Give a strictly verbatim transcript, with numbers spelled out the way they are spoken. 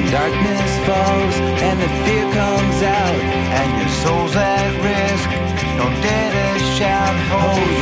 Darkness falls and the fear comes out, and your soul's at risk. Don't dare to shout, hold